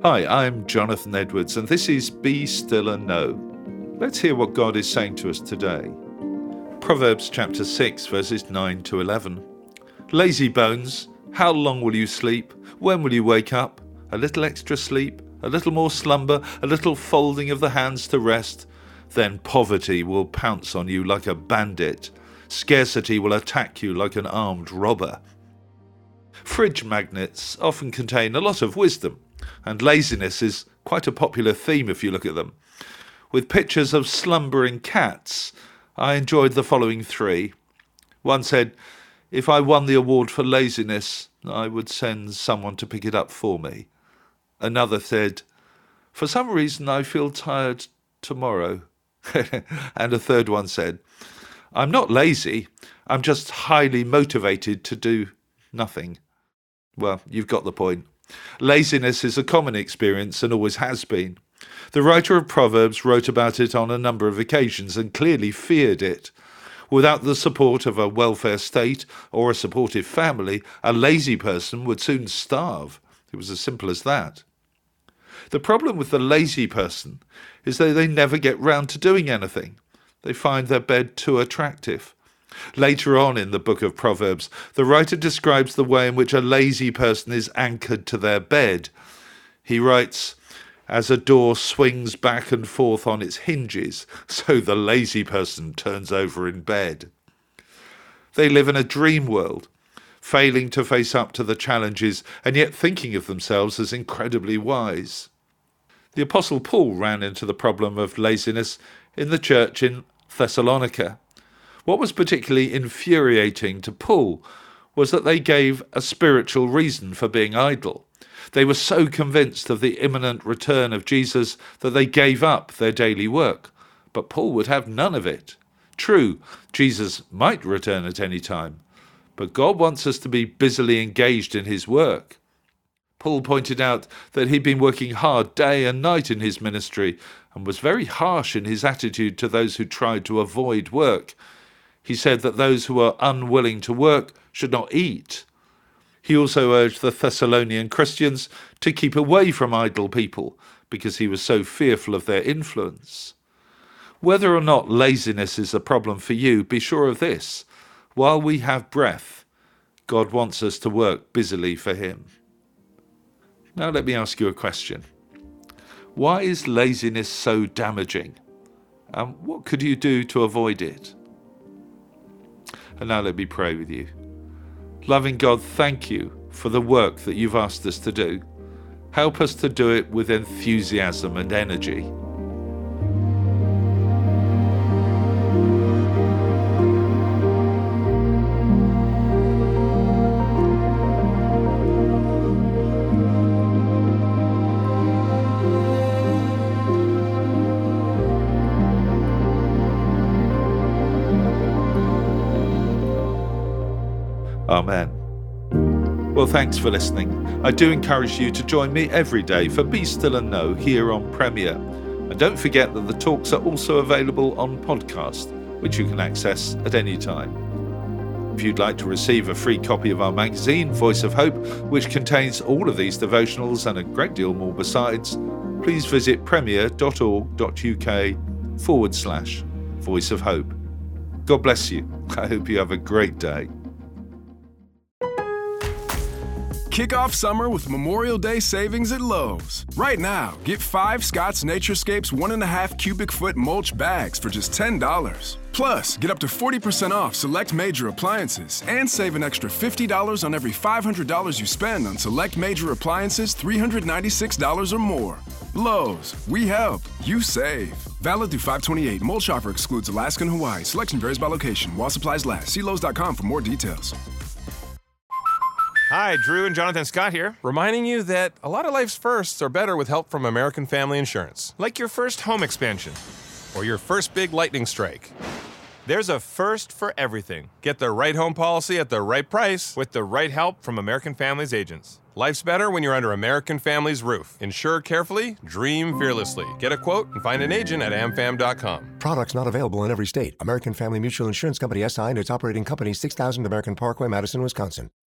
Hi, I'm Jonathan Edwards, and this is Be Still and Know. Let's hear what God is saying to us today. Proverbs chapter 6, verses 9 to 11. Lazy bones, how long will you sleep? When will you wake up? A little extra sleep, a little more slumber, a little folding of the hands to rest. Then poverty will pounce on you like a bandit. Scarcity will attack you like an armed robber. Fridge magnets often contain a lot of wisdom, and laziness is quite a popular theme if you look at them. With pictures of slumbering cats, I enjoyed the following three. One said, if I won the award for laziness, I would send someone to pick it up for me. Another said, for some reason I feel tired tomorrow. And a third one said, I'm not lazy, I'm just highly motivated to do nothing. Well, you've got the point. Laziness is a common experience and always has been. The writer of Proverbs wrote about it on a number of occasions and clearly feared it. Without the support of a welfare state or a supportive family, a lazy person would soon starve. It was as simple as that. The problem with the lazy person is that they never get round to doing anything. They find their bed too attractive. Later on in the book of Proverbs, the writer describes the way in which a lazy person is anchored to their bed. He writes, as a door swings back and forth on its hinges, so the lazy person turns over in bed. They live in a dream world, failing to face up to the challenges and yet thinking of themselves as incredibly wise. The Apostle Paul ran into the problem of laziness in the church in Thessalonica. What was particularly infuriating to Paul was that they gave a spiritual reason for being idle. They were so convinced of the imminent return of Jesus that they gave up their daily work. But Paul would have none of it. True, Jesus might return at any time, but God wants us to be busily engaged in his work. Paul pointed out that he'd been working hard day and night in his ministry and was very harsh in his attitude to those who tried to avoid work. He said that those who are unwilling to work should not eat. He also urged the Thessalonian Christians to keep away from idle people because he was so fearful of their influence. Whether or not laziness is a problem for you, be sure of this. While we have breath, God wants us to work busily for him. Now let me ask you a question. Why is laziness so damaging? And what could you do to avoid it? And now let me pray with you. Loving God, thank you for the work that you've asked us to do. Help us to do it with enthusiasm and energy. Amen. Well, thanks for listening. I do encourage you to join me every day for Be Still and Know here on Premier. And don't forget that the talks are also available on podcast, which you can access at any time. If you'd like to receive a free copy of our magazine, Voice of Hope, which contains all of these devotionals and a great deal more besides, please visit premier.org.uk/Voice of Hope. God bless you. I hope you have a great day. Kick off summer with Memorial Day savings at Lowe's. Right now, get 5 Scott's Naturescapes 1.5 cubic foot mulch bags for just $10. Plus, get up to 40% off select major appliances and save an extra $50 on every $500 you spend on select major appliances $396 or more. Lowe's, we help, you save. Valid through 5/28. Mulch offer excludes Alaska and Hawaii. Selection varies by location. While supplies last. See Lowe's.com for more details. Hi, Drew and Jonathan Scott here, reminding you that a lot of life's firsts are better with help from American Family Insurance. Like your first home expansion, or your first big lightning strike. There's a first for everything. Get the right home policy at the right price with the right help from American Family's agents. Life's better when you're under American Family's roof. Insure carefully, dream fearlessly. Get a quote and find an agent at amfam.com. Products not available in every state. American Family Mutual Insurance Company SI and its operating company 6000 American Parkway, Madison, Wisconsin.